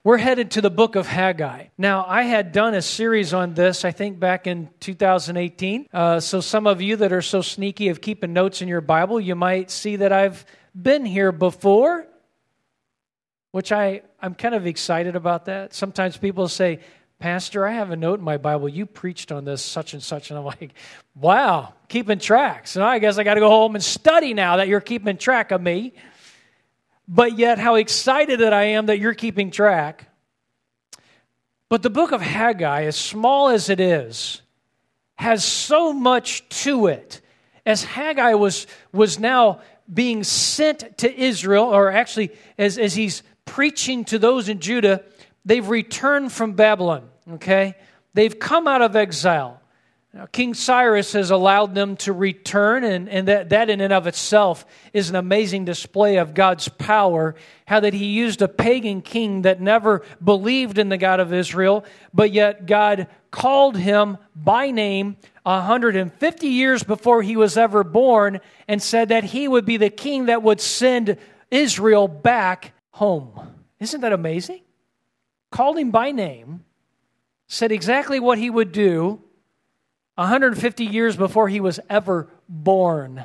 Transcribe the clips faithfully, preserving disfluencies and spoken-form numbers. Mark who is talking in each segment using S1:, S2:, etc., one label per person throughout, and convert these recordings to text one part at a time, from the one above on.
S1: We're headed to the book of Haggai. Now, I had done a series on this, I think, back in two thousand eighteen. Uh, so some of you that are so sneaky of keeping notes in your Bible, you might see that I've been here before, which I, I'm kind of excited about that. Sometimes people say, Pastor, I have a note in my Bible. You preached on this such and such. And I'm like, wow, keeping track. So I guess I got to go home and study now that you're keeping track of me. But yet how excited that I am that you're keeping track. But the book of Haggai, as small as it is, has so much to it. As Haggai was, was now being sent to Israel, or actually as, as he's preaching to those in Judah, they've returned from Babylon, okay? They've come out of exile. Now, King Cyrus has allowed them to return, and, and that, that in and of itself is an amazing display of God's power, how that he used a pagan king that never believed in the God of Israel, but yet God called him by name one hundred fifty years before he was ever born and said that he would be the king that would send Israel back home. Isn't that amazing? Called him by name, said exactly what he would do one hundred fifty years before he was ever born.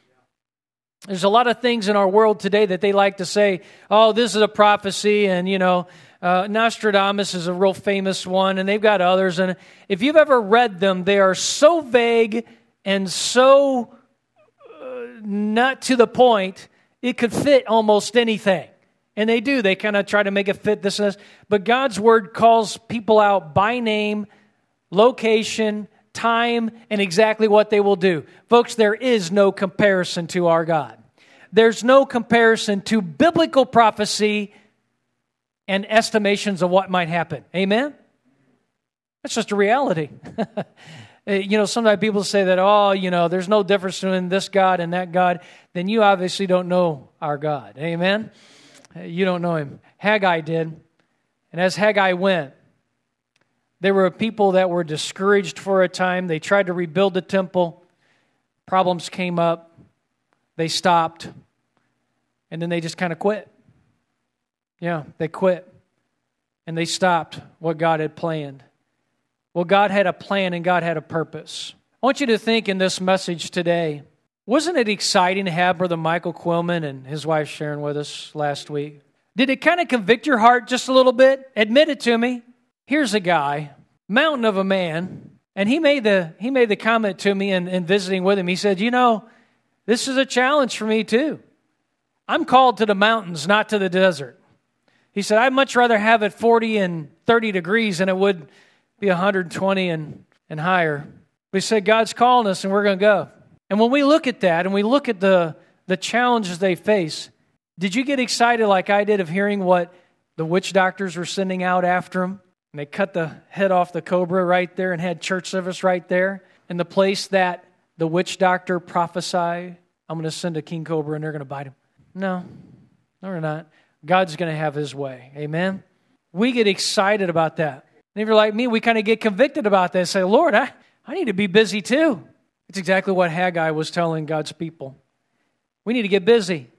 S1: There's a lot of things in our world today that they like to say, oh, this is a prophecy, and, you know, uh, Nostradamus is a real famous one, and they've got others. And if you've ever read them, they are so vague and so uh, not to the point, it could fit almost anything. And they do. They kind of try to make it fit this and this. But God's Word calls people out by name, location, time, and exactly what they will do. Folks, there is no comparison to our God. There's no comparison to biblical prophecy and estimations of what might happen. Amen? That's just a reality. You know, sometimes people say that, oh, you know, there's no difference between this God and that God. Then you obviously don't know our God. Amen? You don't know him. Haggai did. And as Haggai went, there were people that were discouraged for a time. They tried to rebuild the temple. Problems came up. They stopped. And then they just kind of quit. Yeah, they quit. And they stopped what God had planned. Well, God had a plan and God had a purpose. I want you to think in this message today, wasn't it exciting to have Brother Michael Quillman and his wife Sharon with us last week? Did it kind of convict your heart just a little bit? Admit it to me. Here's a guy, mountain of a man, and he made the he made the comment to me in, in visiting with him. He said, you know, this is a challenge for me too. I'm called to the mountains, not to the desert. He said, I'd much rather have it forty and thirty degrees than it would be one hundred twenty and, and higher. But he said, God's calling us and we're going to go. And when we look at that and we look at the, the challenges they face, did you get excited like I did of hearing what the witch doctors were sending out after them? And they cut the head off the cobra right there and had church service right there. And the place that the witch doctor prophesied, I'm going to send a king cobra and they're going to bite him. No, no, we're not. God's going to have his way. Amen? We get excited about that. And if you're like me, we kind of get convicted about that and say, Lord, I, I need to be busy too. It's exactly what Haggai was telling God's people. We need to get busy.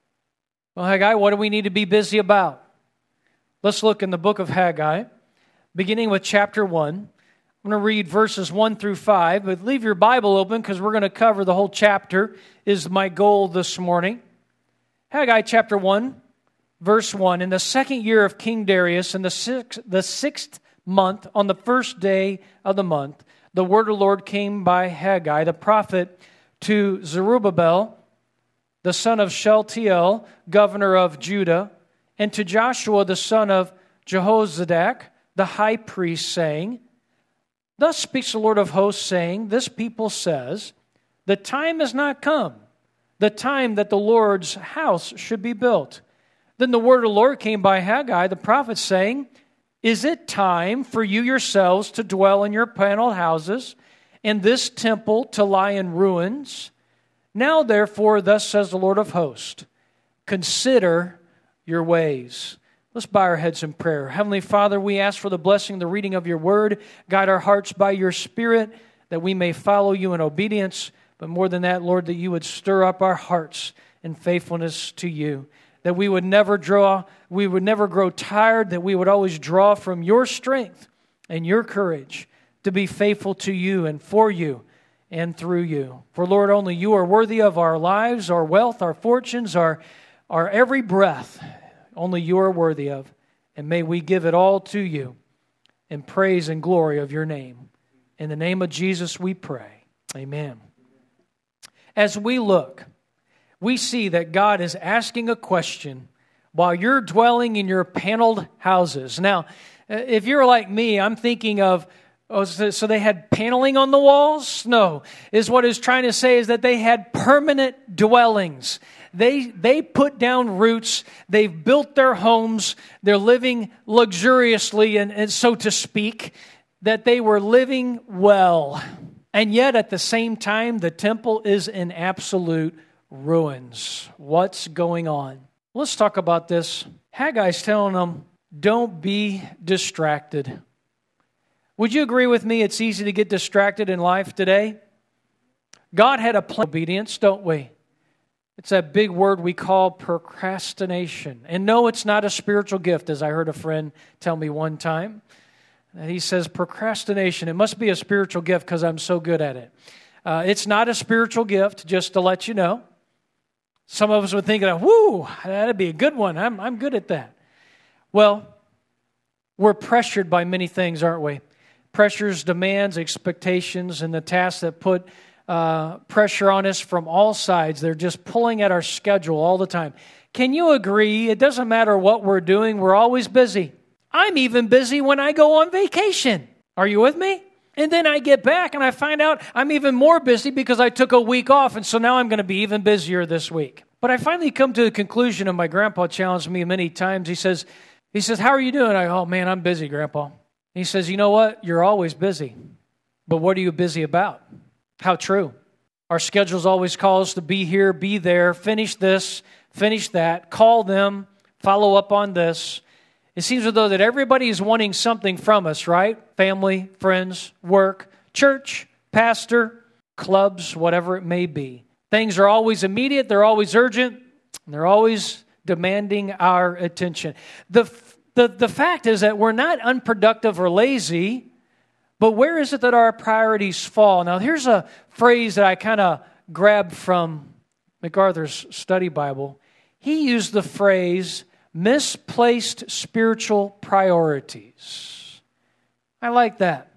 S1: Well, Haggai, what do we need to be busy about? Let's look in the book of Haggai, beginning with chapter one. I'm going to read verses one through five, but leave your Bible open because we're going to cover the whole chapter is my goal this morning. Haggai chapter one, verse one. In the second year of King Darius, in the sixth, the sixth month, on the first day of the month, the word of the Lord came by Haggai, the prophet, to Zerubbabel, the son of Shealtiel, governor of Judah, and to Joshua, the son of Jehozadak, the high priest, saying, Thus speaks the Lord of hosts, saying, This people says, The time has not come, the time that the Lord's house should be built. Then the word of the Lord came by Haggai, the prophet, saying, Is it time for you yourselves to dwell in your paneled houses, and this temple to lie in ruins? Now, therefore, thus says the Lord of hosts, consider your ways. Let's bow our heads in prayer. Heavenly Father, we ask for the blessing, the reading of your word. Guide our hearts by your Spirit, that we may follow you in obedience. But more than that, Lord, that you would stir up our hearts in faithfulness to you. that we would never draw, we would never grow tired, that we would always draw from your strength and your courage to be faithful to you and for you and through you. For Lord, only you are worthy of our lives, our wealth, our fortunes, our, our every breath. Only you are worthy of. And may we give it all to you in praise and glory of your name. In the name of Jesus we pray. Amen. As we look, we see that God is asking a question while you're dwelling in your paneled houses. Now, if you're like me, I'm thinking of, oh, so they had paneling on the walls? No. Is what it's trying to say is that they had permanent dwellings. They they put down roots. They've built their homes. They're living luxuriously, and, and so to speak, that they were living well. And yet, at the same time, the temple is in absolute ruins. What's going on? Let's talk about this. Haggai's telling them, don't be distracted. Would you agree with me it's easy to get distracted in life today? God had a plan of obedience, don't we? It's that big word we call procrastination. And no, it's not a spiritual gift, as I heard a friend tell me one time. And he says, procrastination, it must be a spiritual gift because I'm so good at it. Uh, it's not a spiritual gift, just to let you know. Some of us would think, whoo, that'd be a good one. I'm, I'm good at that. Well, we're pressured by many things, aren't we? Pressures, demands, expectations, and the tasks that put uh, pressure on us from all sides. They're just pulling at our schedule all the time. Can you agree? It doesn't matter what we're doing. We're always busy. I'm even busy when I go on vacation. Are you with me? And then I get back and I find out I'm even more busy because I took a week off, and so now I'm going to be even busier this week. But I finally come to the conclusion, and my grandpa challenged me many times. He says, he says, how are you doing? I go, oh man, I'm busy, Grandpa. He says, you know what? You're always busy. But what are you busy about? How true. Our schedules always call us to be here, be there, finish this, finish that, call them, follow up on this. It seems as though that everybody is wanting something from us, right? Family, friends, work, church, pastor, clubs, whatever it may be. Things are always immediate, they're always urgent, and they're always demanding our attention. The, the, the fact is that we're not unproductive or lazy, but where is it that our priorities fall? Now, here's a phrase that I kind of grabbed from MacArthur's study Bible. He used the phrase, misplaced spiritual priorities. I like that.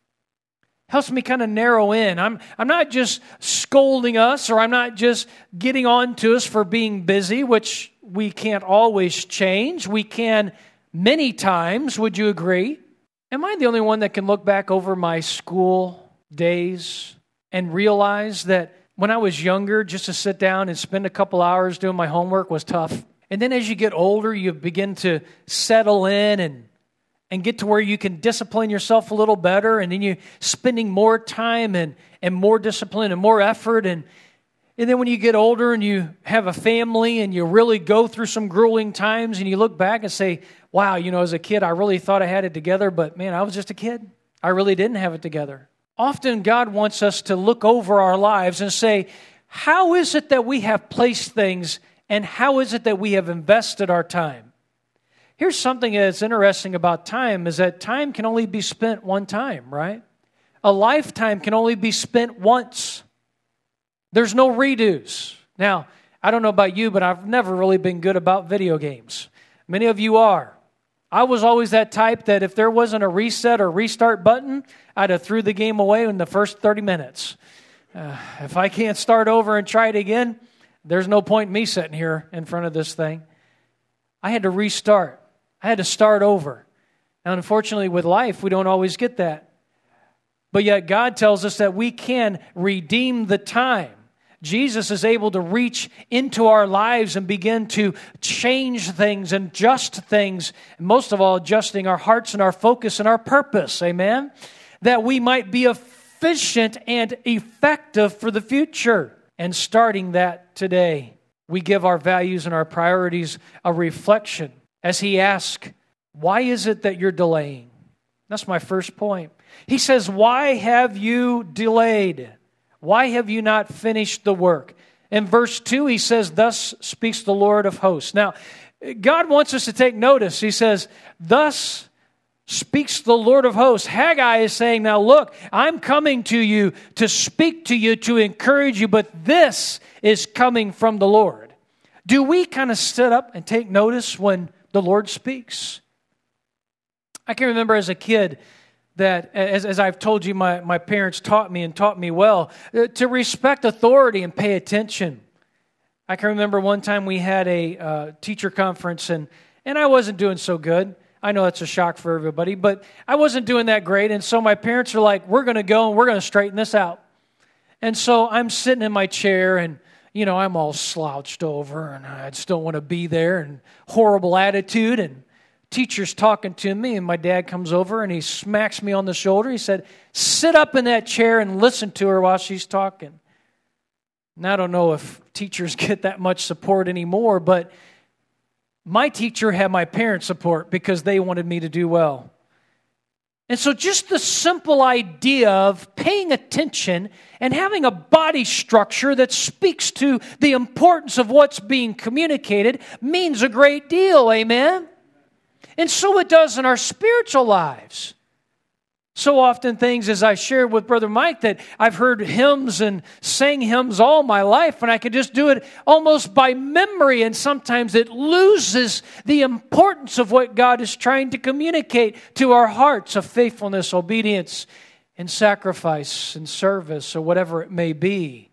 S1: Helps me kind of narrow in. I'm, I'm not just scolding us, or I'm not just getting on to us for being busy, which we can't always change. We can many times, would you agree? Am I the only one that can look back over my school days and realize that when I was younger, just to sit down and spend a couple hours doing my homework was tough? And then as you get older, you begin to settle in and, and get to where you can discipline yourself a little better, and then you're spending more time and, and more discipline and more effort. And, and then when you get older and you have a family and you really go through some grueling times and you look back and say, wow, you know, as a kid, I really thought I had it together, but man, I was just a kid. I really didn't have it together. Often God wants us to look over our lives and say, how is it that we have placed things, and how is it that we have invested our time? Here's something that's interesting about time, is that time can only be spent one time, right? A lifetime can only be spent once. There's no redos. Now, I don't know about you, but I've never really been good about video games. Many of you are. I was always that type that if there wasn't a reset or restart button, I'd have threw the game away in the first thirty minutes. Uh, if I can't start over and try it again, there's no point in me sitting here in front of this thing. I had to restart. I had to start over. Now, unfortunately, with life, we don't always get that. But yet God tells us that we can redeem the time. Jesus is able to reach into our lives and begin to change things and adjust things. And most of all, adjusting our hearts and our focus and our purpose. Amen? That we might be efficient and effective for the future. And starting that today, we give our values and our priorities a reflection. As he asks, why is it that you're delaying? That's my first point. He says, why have you delayed? Why have you not finished the work? In verse two, he says, thus speaks the Lord of hosts. Now, God wants us to take notice. He says, thus speaks the Lord of hosts. Haggai is saying, now look, I'm coming to you to speak to you, to encourage you, but this is coming from the Lord. Do we kind of sit up and take notice when the Lord speaks? I can remember as a kid that, as, as I've told you, my, my parents taught me and taught me well, uh, to respect authority and pay attention. I can remember one time we had a uh, teacher conference, and, and I wasn't doing so good. I know that's a shock for everybody, but I wasn't doing that great, and so my parents are like, we're going to go and we're going to straighten this out. And so I'm sitting in my chair, and you know, I'm all slouched over, and I just don't want to be there, and horrible attitude, and teacher's talking to me, and my dad comes over, and he smacks me on the shoulder. He said, sit up in that chair and listen to her while she's talking. And I don't know if teachers get that much support anymore, but my teacher had my parents' support because they wanted me to do well. And so just the simple idea of paying attention and having a body structure that speaks to the importance of what's being communicated means a great deal, amen? And so it does in our spiritual lives. So often things, as I shared with Brother Mike, that I've heard hymns and sang hymns all my life, and I could just do it almost by memory, and sometimes it loses the importance of what God is trying to communicate to our hearts of faithfulness, obedience, and sacrifice and service, or whatever it may be.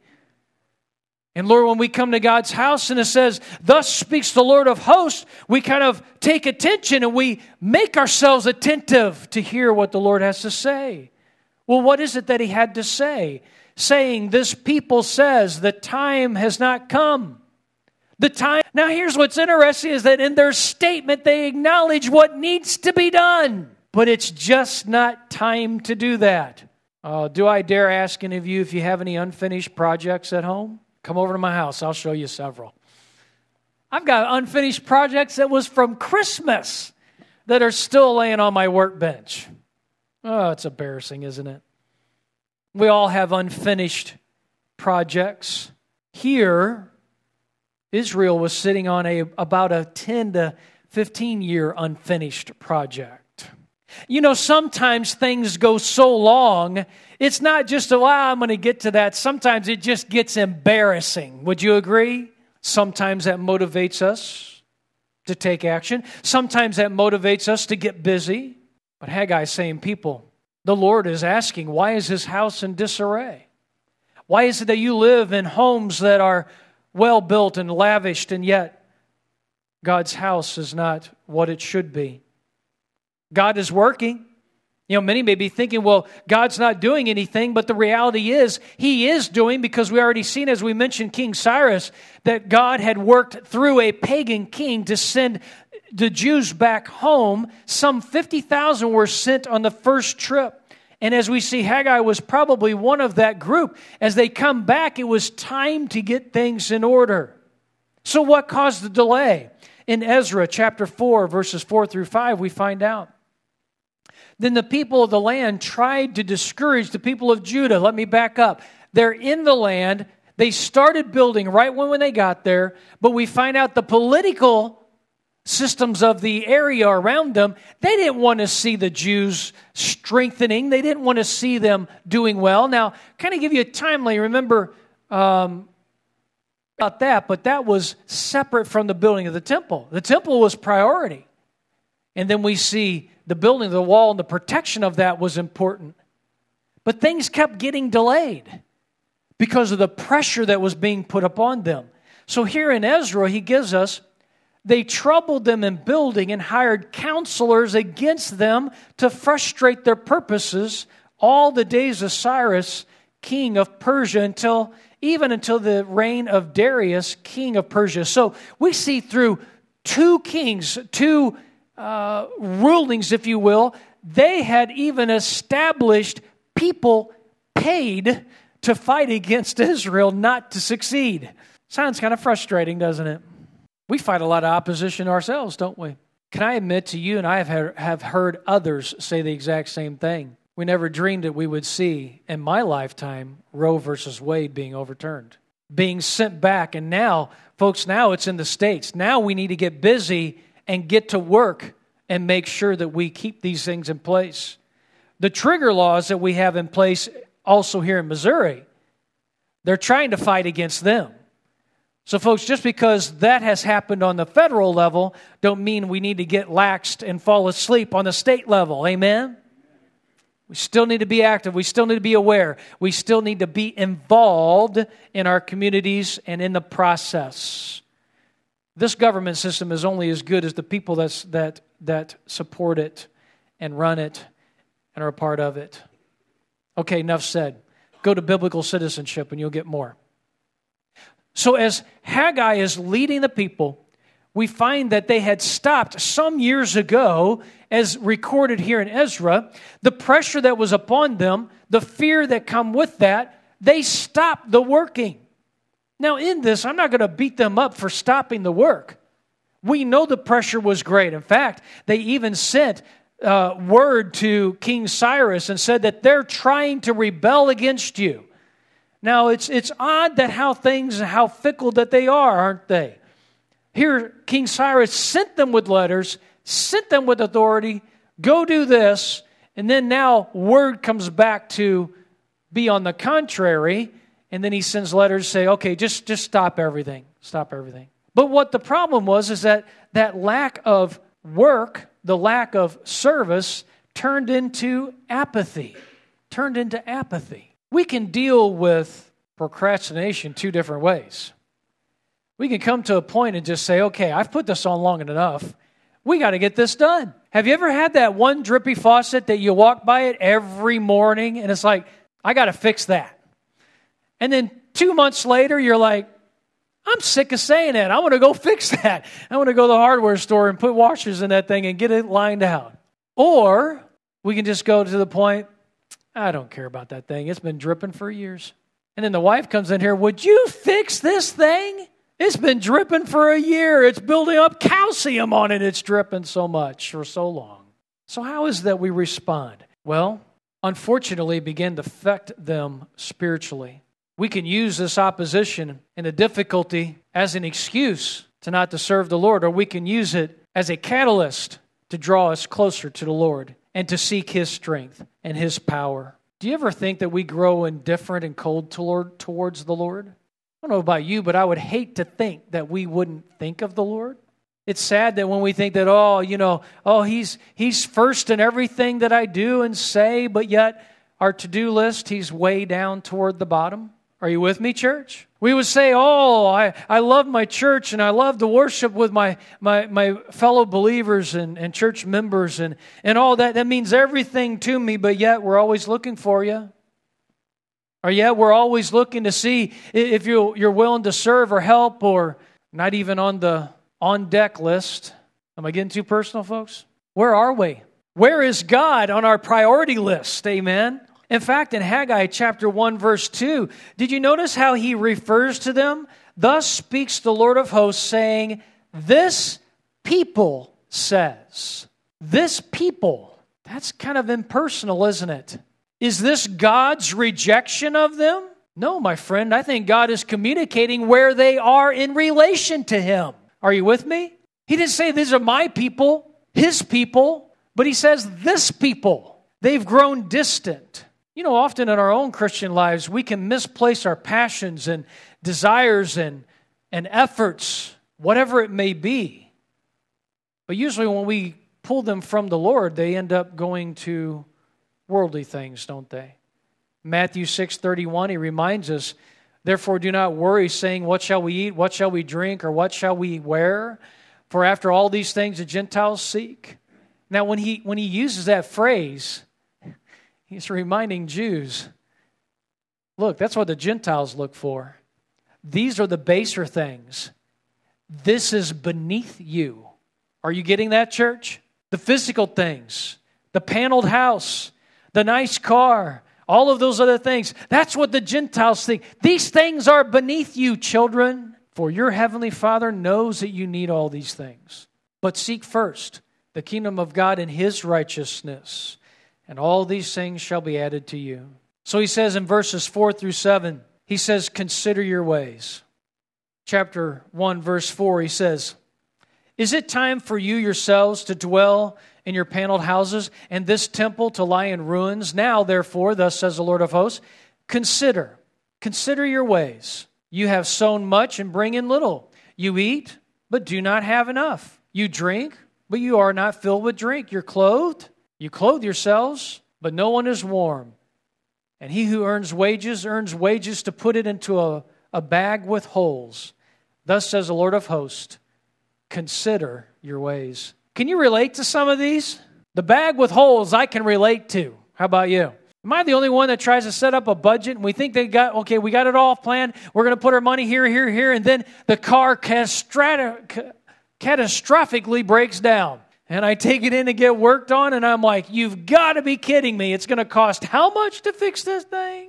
S1: And Lord, when we come to God's house and it says, thus speaks the Lord of hosts, we kind of take attention and we make ourselves attentive to hear what the Lord has to say. Well, what is it that He had to say? Saying, this people says, the time has not come. The time. Now here's what's interesting is that in their statement, they acknowledge what needs to be done. But it's just not time to do that. Uh, do I dare ask any of you if you have any unfinished projects at home? Come over to my house. I'll show you several. I've got unfinished projects that was from Christmas that are still laying on my workbench. Oh, it's embarrassing, isn't it? We all have unfinished projects. Here, Israel was sitting on a about a ten to fifteen year unfinished project. You know, sometimes things go so long, it's not just, oh, I'm going to get to that. Sometimes it just gets embarrassing. Would you agree? Sometimes that motivates us to take action. Sometimes that motivates us to get busy. But Haggai is saying, people, the Lord is asking, why is His house in disarray? Why is it that you live in homes that are well built and lavished, and yet God's house is not what it should be? God is working. You know, many may be thinking, well, God's not doing anything, but the reality is He is doing, because we already seen, as we mentioned, King Cyrus, that God had worked through a pagan king to send the Jews back home. Some fifty thousand were sent on the first trip. And as we see, Haggai was probably one of that group. As they come back, it was time to get things in order. So what caused the delay? In Ezra chapter four, verses four through five, we find out. Then the people of the land tried to discourage the people of Judah. Let me back up. They're in the land. They started building right when, when they got there. But we find out the political systems of the area around them, they didn't want to see the Jews strengthening. They didn't want to see them doing well. Now, kind of give you a timeline. Remember um, about that, but that was separate from the building of the temple. The temple was priority. And then we see the building of the wall and the protection of that was important. But things kept getting delayed because of the pressure that was being put upon them. So here in Ezra, he gives us, they troubled them in building and hired counselors against them to frustrate their purposes all the days of Cyrus, king of Persia, until even until the reign of Darius, king of Persia. So we see through two kings, two Uh, rulings, if you will, they had even established people paid to fight against Israel not to succeed. Sounds kind of frustrating, doesn't it? We fight a lot of opposition ourselves, don't we? Can I admit to you, and I have, have heard others say the exact same thing. We never dreamed that we would see, in my lifetime, Roe versus Wade being overturned. being sent back. And now, folks, now it's in the States. Now we need to get busy and get to work and make sure that we keep these things in place. The trigger laws that we have in place also here in Missouri, they're trying to fight against them. So folks, just because that has happened on the federal level, don't mean we need to get laxed and fall asleep on the state level. Amen? We still need to be active. We still need to be aware. We still need to be involved in our communities and in the process. This government system is only as good as the people that's, that, that support it and run it and are a part of it. Okay, enough said. Go to biblical citizenship and you'll get more. So as Haggai is leading the people, we find that they had stopped some years ago, as recorded here in Ezra, the pressure that was upon them, the fear that come with that, they stopped the working. Now in this, I'm not going to beat them up for stopping the work. We know the pressure was great. In fact, they even sent uh, word to King Cyrus and said that they're trying to rebel against you. Now, it's it's odd that how things, how fickle that they are, aren't they? Here, King Cyrus sent them with letters, sent them with authority, go do this, and then now word comes back to be on the contrary, and then he sends letters say, okay, just, just stop everything, stop everything. But what the problem was is that that lack of work, the lack of service, turned into apathy, turned into apathy. We can deal with procrastination two different ways. We can come to a point and just say, okay, I've put this on long enough. We got to get this done. Have you ever had that one drippy faucet that you walk by it every morning and it's like, I got to fix that. And then two months later, you're like, I'm sick of saying that. I want to go fix that. I want to go to the hardware store and put washers in that thing and get it lined out. Or we can just go to the point, I don't care about that thing. It's been dripping for years. And then the wife comes in here, would you fix this thing? It's been dripping for a year. It's building up calcium on it. It's dripping so much for so long. So how is that we respond? Well, unfortunately, it began to affect them spiritually. We can use this opposition and the difficulty as an excuse to not to serve the Lord, or we can use it as a catalyst to draw us closer to the Lord and to seek His strength and His power. Do you ever think that we grow indifferent and cold towards the Lord? I don't know about you, but I would hate to think that we wouldn't think of the Lord. It's sad that when we think that, oh, you know, oh, He's He's first in everything that I do and say, but yet our to-do list, He's way down toward the bottom. Are you with me, church? We would say, oh, I, I love my church and I love to worship with my my, my fellow believers and, and church members and, and all that. That means everything to me, but yet we're always looking for you. Or yet we're always looking to see if you, you're willing to serve or help, or not even on the on-deck list. Am I getting too personal, folks? Where are we? Where is God on our priority list? Amen. In fact, in Haggai chapter one, verse two, did you notice how he refers to them? Thus speaks the Lord of hosts, saying, this people says. This people. That's kind of impersonal, isn't it? Is this God's rejection of them? No, my friend. I think God is communicating where they are in relation to Him. Are you with me? He didn't say these are my people, His people, but He says this people. They've grown distant. You know, often in our own Christian lives, we can misplace our passions and desires and, and efforts, whatever it may be. But usually when we pull them from the Lord, they end up going to worldly things, don't they? Matthew six thirty-one, He reminds us, therefore do not worry, saying, what shall we eat, what shall we drink, or what shall we wear? For after all these things the Gentiles seek. Now, when he when he uses that phrase, He's reminding Jews, look, that's what the Gentiles look for. These are the baser things. This is beneath you. Are you getting that, church? The physical things, the paneled house, the nice car, all of those other things. That's what the Gentiles think. These things are beneath you, children, for your heavenly Father knows that you need all these things. But seek first the kingdom of God and His righteousness, and all these things shall be added to you. So he says in verses four through seven, he says, consider your ways. Chapter one, verse four, he says, is it time for you yourselves to dwell in your paneled houses, and this temple to lie in ruins? Now, therefore, thus says the Lord of hosts, consider, consider your ways. You have sown much and bring in little. You eat, but do not have enough. You drink, but you are not filled with drink. You're clothed, you clothe yourselves, but no one is warm. And he who earns wages, earns wages to put it into a, a bag with holes. Thus says the Lord of hosts, consider your ways. Can you relate to some of these? The bag with holes I can relate to. How about you? Am I the only one that tries to set up a budget and we think they got, okay, we got it all planned. We're going to put our money here, here, here. And then the car catastrophically breaks down. And I take it in to get worked on. And I'm like, you've got to be kidding me. It's going to cost how much to fix this thing?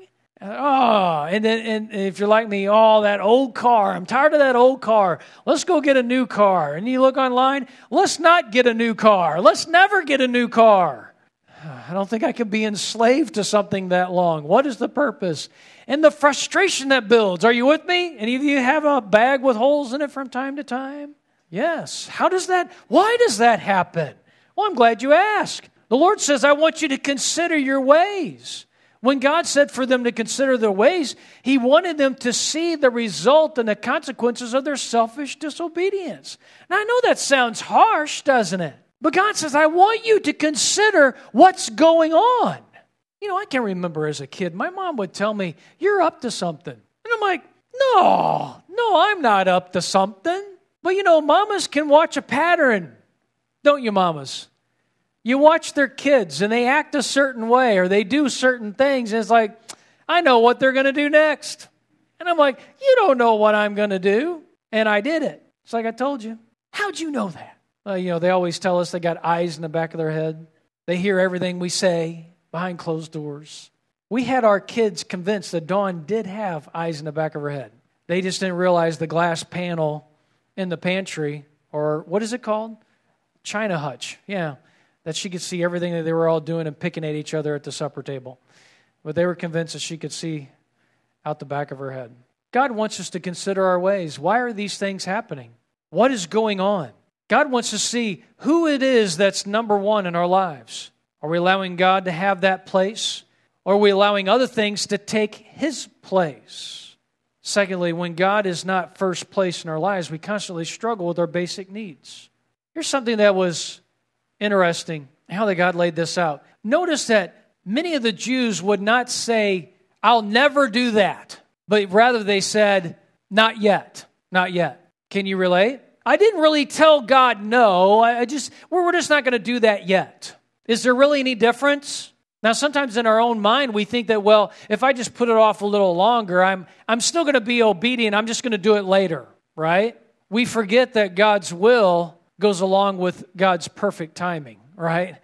S1: Oh, and then and if you're like me, oh, that old car. I'm tired of that old car. Let's go get a new car. And you look online, let's not get a new car. Let's never get a new car. I don't think I can be enslaved to something that long. What is the purpose? And the frustration that builds. Are you with me? Any of you have a bag with holes in it from time to time? Yes. How does that, why does that happen? Well, I'm glad you asked. The Lord says, I want you to consider your ways. When God said for them to consider their ways, He wanted them to see the result and the consequences of their selfish disobedience. Now, I know that sounds harsh, doesn't it? But God says, I want you to consider what's going on. You know, I can remember as a kid, my mom would tell me, you're up to something. And I'm like, no, no, I'm not up to something. But you know, mamas can watch a pattern, don't you, mamas? You watch their kids and they act a certain way or they do certain things. And it's like, I know what they're going to do next. And I'm like, you don't know what I'm going to do. And I did it. It's like I told you. How'd you know that? Well, you know, they always tell us they got eyes in the back of their head. They hear everything we say behind closed doors. We had our kids convinced that Dawn did have eyes in the back of her head. They just didn't realize the glass panel in the pantry, or what is it called? China hutch. Yeah. That she could see everything that they were all doing and picking at each other at the supper table. But they were convinced that she could see out the back of her head. God wants us to consider our ways. Why are these things happening? What is going on? God wants to see who it is that's number one in our lives. Are we allowing God to have that place? Or are we allowing other things to take His place? Secondly, when God is not first place in our lives, we constantly struggle with our basic needs. Here's something that was interesting, how that God laid this out. Notice that many of the Jews would not say, I'll never do that. But rather they said, not yet, not yet. Can you relate? I didn't really tell God no. I just, we're just not going to do that yet. Is there really any difference? Now, sometimes in our own mind, we think that, well, if I just put it off a little longer, I'm, I'm still going to be obedient. I'm just going to do it later, right? We forget that God's will goes along with God's perfect timing, right?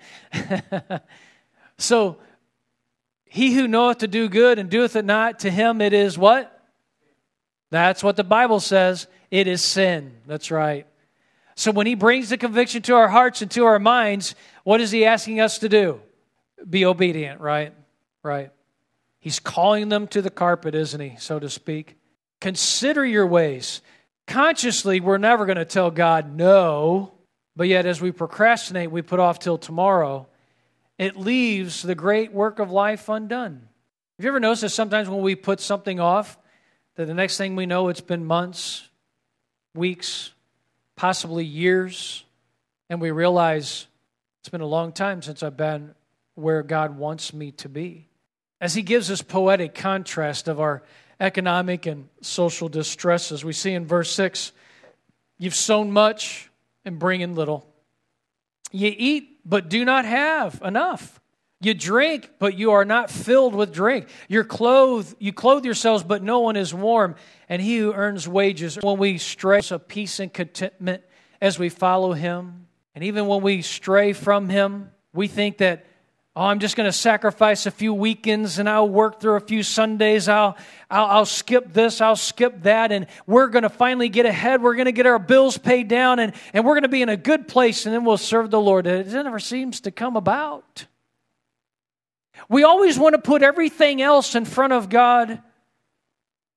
S1: So, he who knoweth to do good and doeth it not, to him it is what? That's what the Bible says. It is sin. That's right. So when He brings the conviction to our hearts and to our minds, what is He asking us to do? Be obedient, right? Right. He's calling them to the carpet, isn't He, so to speak? Consider your ways. Consciously, we're never going to tell God no, but yet as we procrastinate, we put off till tomorrow, it leaves the great work of life undone. Have you ever noticed that sometimes when we put something off, that the next thing we know, it's been months, weeks, possibly years, and we realize it's been a long time since I've been where God wants me to be. As He gives us poetic contrast of our economic and social distresses, we see in verse six, you've sown much and bring in little. You eat, but do not have enough. You drink, but you are not filled with drink. You're clothed, you clothe yourselves, but no one is warm. And he who earns wages, when we stray, a peace and contentment as we follow Him. And even when we stray from Him, we think that, oh, I'm just going to sacrifice a few weekends and I'll work through a few Sundays. I'll, I'll, I'll skip this, I'll skip that, and we're going to finally get ahead. We're going to get our bills paid down, and, and we're going to be in a good place, and then we'll serve the Lord. It never seems to come about. We always want to put everything else in front of God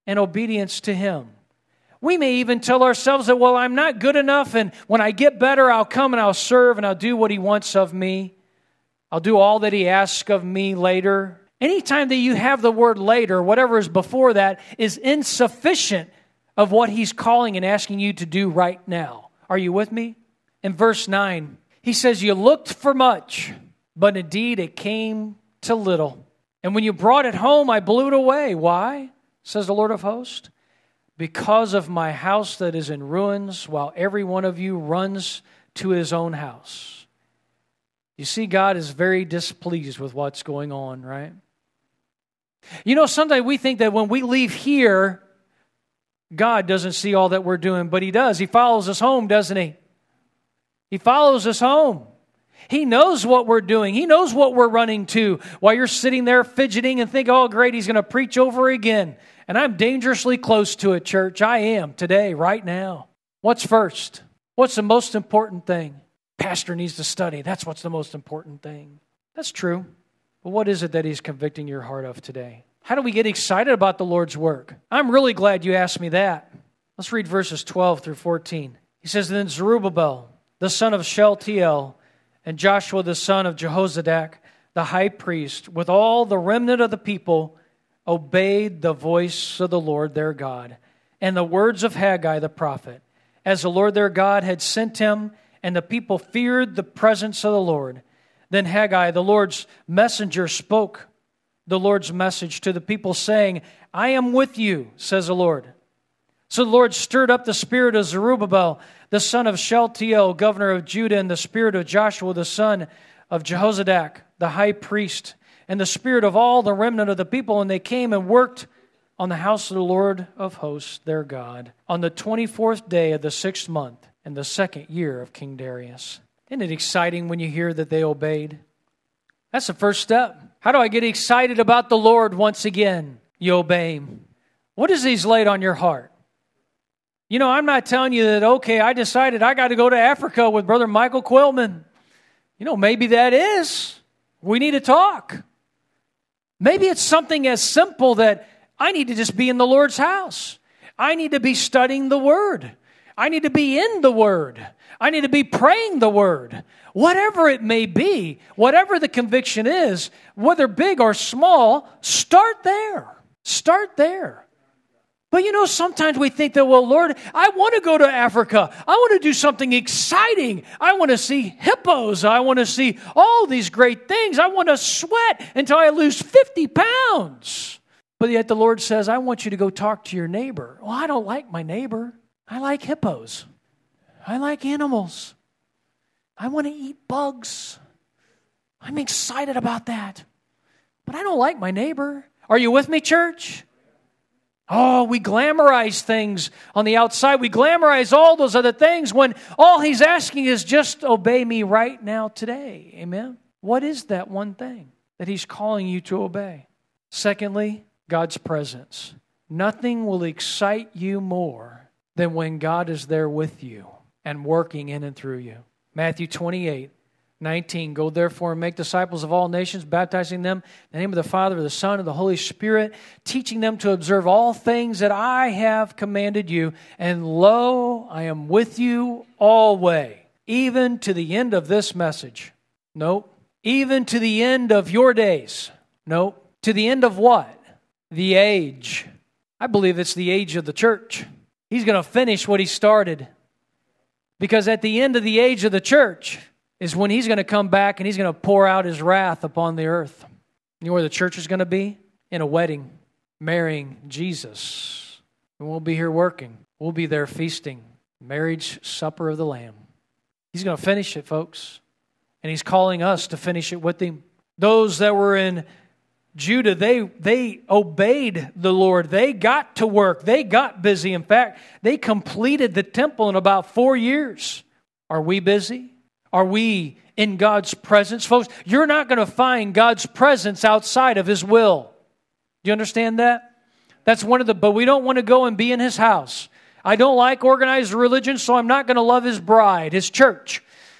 S1: and obedience to Him. We may even tell ourselves that, well, I'm not good enough, and when I get better, I'll come and I'll serve and I'll do what He wants of me. I'll do all that He asks of me later. Anytime that you have the word later, whatever is before that is insufficient of what He's calling and asking you to do right now. Are you with me? In verse nine, He says, you looked for much, but indeed it came to little. And when you brought it home, I blew it away. Why? Says the Lord of hosts. Because of my house that is in ruins, while every one of you runs to his own house. You see, God is very displeased with what's going on, right? You know, sometimes we think that when we leave here, God doesn't see all that we're doing, but He does. He follows us home, doesn't He? He follows us home. He knows what we're doing. He knows what we're running to. While you're sitting there fidgeting and think, oh, great, he's going to preach over again. And I'm dangerously close to it, church. I am today, right now. What's first? What's the most important thing? Pastor needs to study. That's what's the most important thing. That's true. But what is it that He's convicting your heart of today? How do we get excited about the Lord's work? I'm really glad you asked me that. Let's read verses twelve through fourteen. He says, then Zerubbabel, the son of Shealtiel, and Joshua, the son of Jehozadak, the high priest, with all the remnant of the people, obeyed the voice of the Lord their God and the words of Haggai the prophet, as the Lord their God had sent him, and the people feared the presence of the Lord. Then Haggai, the Lord's messenger, spoke the Lord's message to the people, saying, I am with you, says the Lord. So the Lord stirred up the spirit of Zerubbabel, the son of Shealtiel, governor of Judah, and the spirit of Joshua, the son of Jehozadak, the high priest, and the spirit of all the remnant of the people, and they came and worked on the house of the Lord of hosts, their God, on the twenty-fourth day of the sixth month, in the second year of King Darius. Isn't it exciting when you hear that they obeyed? That's the first step. How do I get excited about the Lord once again? You obey Him. What is He's laid on your heart? You know, I'm not telling you that, okay, I decided I got to go to Africa with Brother Michael Quillman. You know, maybe that is. We need to talk. Maybe it's something as simple that I need to just be in the Lord's house. I need to be studying the Word. I need to be in the Word. I need to be praying the Word. Whatever it may be, whatever the conviction is, whether big or small, start there. Start there. But you know, sometimes we think that, well, Lord, I want to go to Africa. I want to do something exciting. I want to see hippos. I want to see all these great things. I want to sweat until I lose fifty pounds. But yet the Lord says, I want you to go talk to your neighbor. Well, I don't like my neighbor. I like hippos. I like animals. I want to eat bugs. I'm excited about that. But I don't like my neighbor. Are you with me, church? Oh, we glamorize things on the outside. We glamorize all those other things when all He's asking is just obey me right now today. Amen? What is that one thing that He's calling you to obey? Secondly, God's presence. Nothing will excite you more than when God is there with you and working in and through you. Matthew twenty-eight nineteen, go therefore and make disciples of all nations, baptizing them in the name of the Father, of the Son, and the Holy Spirit, teaching them to observe all things that I have commanded you. And lo, I am with you always, even to the end of this message. Nope. Even to the end of your days. Nope. To the end of what? The age. I believe it's the age of the church. He's going to finish what He started. Because at the end of the age of the church is when He's going to come back and He's going to pour out His wrath upon the earth. You know where the church is going to be? In a wedding, marrying Jesus. We won't be here working. We'll be there feasting. Marriage supper of the Lamb. He's going to finish it, folks. And He's calling us to finish it with Him. Those that were in Judah, they, they obeyed the Lord. They got to work. They got busy. In fact, they completed the temple in about four years. Are we busy? Are we in God's presence? Folks, you're not going to find God's presence outside of His will. Do you understand that? That's one of the, but we don't want to go and be in His house. I don't like organized religion, so I'm not going to love His bride, His church.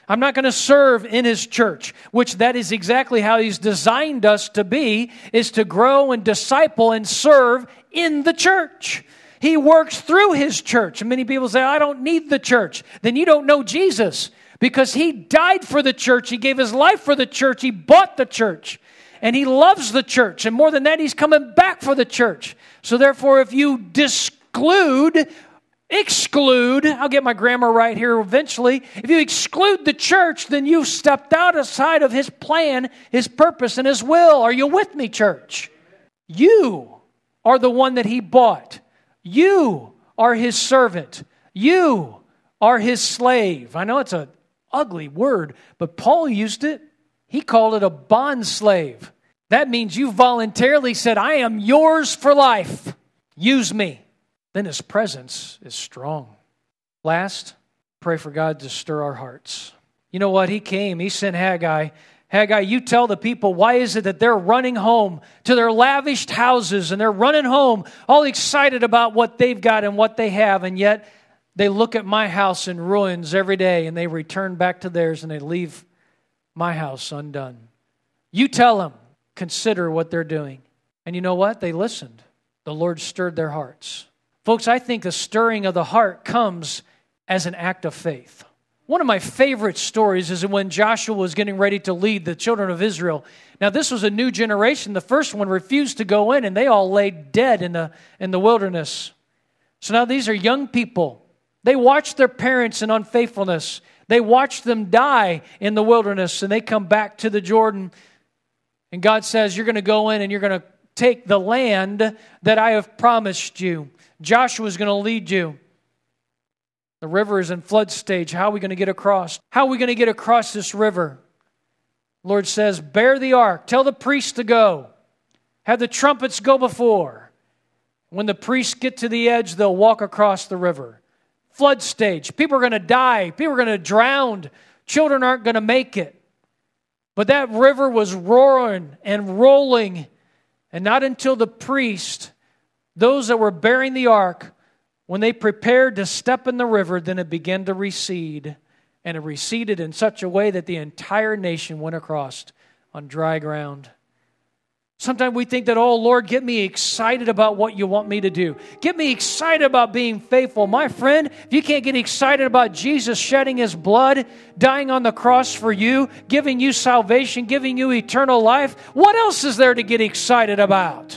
S1: I'm not going to serve in His church, which that is exactly how He's designed us to be, is to grow and disciple and serve in the church. He works through His church. And many people say, I don't need the church. Then you don't know Jesus, because He died for the church. He gave His life for the church. He bought the church. And He loves the church. And more than that, He's coming back for the church. So therefore, if you disclude Exclude, I'll get my grammar right here eventually. If you exclude the church, then you've stepped outside of His plan, His purpose, and His will. Are you with me, church? You are the one that He bought. You are His servant. You are His slave. I know it's an ugly word, but Paul used it. He called it a bond slave. That means you voluntarily said, I am yours for life. Use me. Then His presence is strong. Last, pray for God to stir our hearts. You know what? He came. He sent Haggai. Haggai, you tell the people, why is it that they're running home to their lavished houses, and they're running home all excited about what they've got and what they have, and yet they look at my house in ruins every day, and they return back to theirs, and they leave my house undone. You tell them, consider what they're doing. And you know what? They listened. The Lord stirred their hearts. Folks, I think the stirring of the heart comes as an act of faith. One of my favorite stories is when Joshua was getting ready to lead the children of Israel. Now, this was a new generation. The first one refused to go in, and they all lay dead in the, in the wilderness. So now these are young people. They watched their parents in unfaithfulness. They watched them die in the wilderness, and they come back to the Jordan. And God says, you're going to go in and you're going to take the land that I have promised you. Joshua is going to lead you. The river is in flood stage. How are we going to get across? How are we going to get across this river? The Lord says, bear the ark. Tell the priests to go. Have the trumpets go before. When the priests get to the edge, they'll walk across the river. Flood stage. People are going to die. People are going to drown. Children aren't going to make it. But that river was roaring and rolling. And not until the priest, those that were bearing the ark, when they prepared to step in the river, then it began to recede. And it receded in such a way that the entire nation went across on dry ground. Sometimes we think that, oh, Lord, get me excited about what you want me to do. Get me excited about being faithful. My friend, if you can't get excited about Jesus shedding His blood, dying on the cross for you, giving you salvation, giving you eternal life, what else is there to get excited about?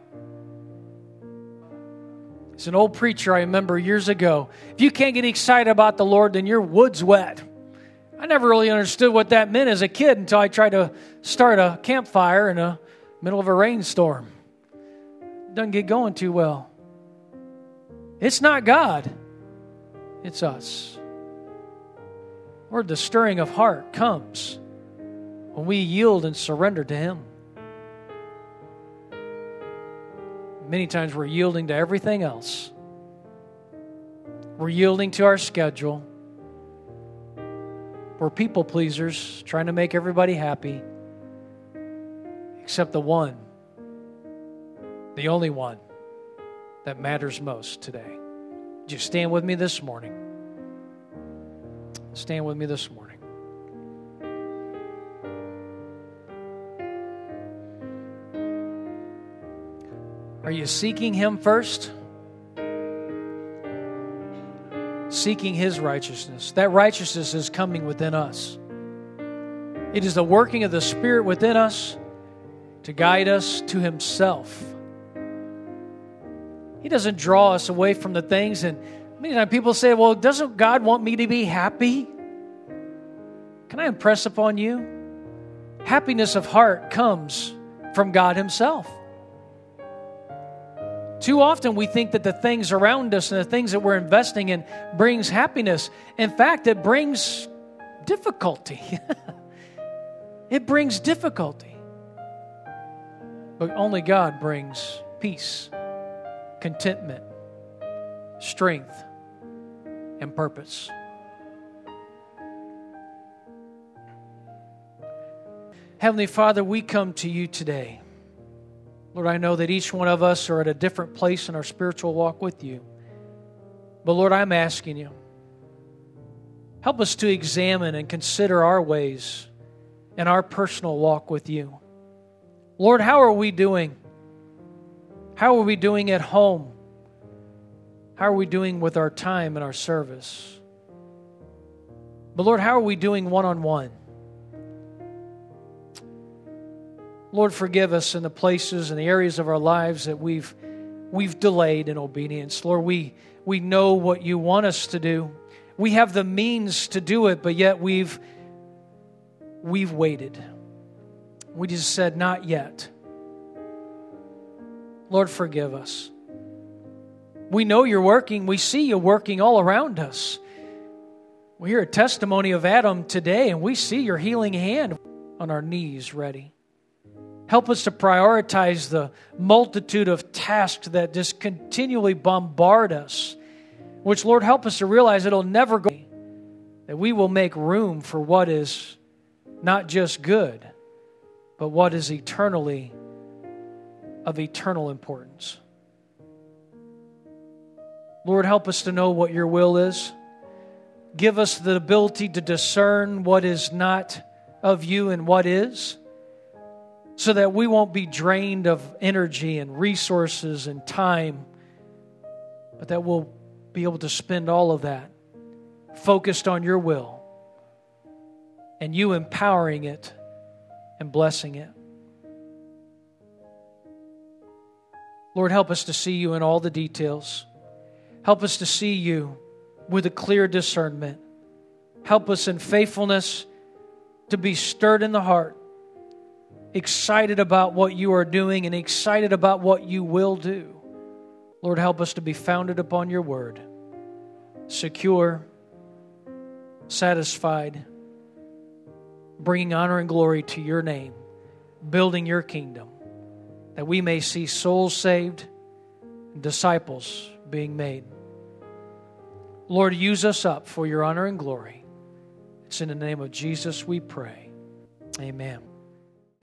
S1: It's an old preacher I remember years ago. If you can't get excited about the Lord, then your wood's wet. I never really understood what that meant as a kid until I tried to start a campfire in the middle of a rainstorm. It doesn't get going too well. It's not God. It's us. Lord, the stirring of heart comes when we yield and surrender to Him. Many times we're yielding to everything else. We're yielding to our schedule. We're people pleasers, trying to make everybody happy. Except the one, the only one that matters most today. Would you stand with me this morning? Stand with me this morning. Are you seeking Him first? Seeking His righteousness. That righteousness is coming within us. It is the working of the Spirit within us to guide us to Himself. He doesn't draw us away from the things. And many times people say, well, doesn't God want me to be happy? Can I impress upon you? Happiness of heart comes from God Himself. Too often we think that the things around us and the things that we're investing in brings happiness. In fact, it brings difficulty. It brings difficulty. But only God brings peace, contentment, strength, and purpose. Heavenly Father, we come to you today. Lord, I know that each one of us are at a different place in our spiritual walk with you. But Lord, I'm asking you, Help us to examine and consider our ways and our personal walk with you. Lord, how are we doing? How are we doing at home? How are we doing with our time and our service? But Lord, how are we doing one-on-one? Lord, forgive us in the places and the areas of our lives that we've we've delayed in obedience. Lord, we we know what you want us to do. We have the means to do it, but yet we've we've waited. We just said, not yet. Lord, forgive us. We know you're working. We see you working all around us. We hear a testimony of Adam today, and we see your healing hand on our knees ready. Help us to prioritize the multitude of tasks that just continually bombard us, which, Lord, help us to realize it'll never go, that we will make room for what is not just good, but what is eternally of eternal importance. Lord, help us to know what your will is. Give us the ability to discern what is not of you and what is, so that we won't be drained of energy and resources and time, but that we'll be able to spend all of that focused on your will and you empowering it and blessing it. Lord, help us to see you in all the details. Help us to see you with a clear discernment. Help us in faithfulness to be stirred in the heart, excited about what you are doing and excited about what you will do. Lord, help us to be founded upon your word, secure, satisfied, bringing honor and glory to your name, building your kingdom, that we may see souls saved and disciples being made. Lord, use us up for your honor and glory. It's in the name of Jesus we pray. Amen.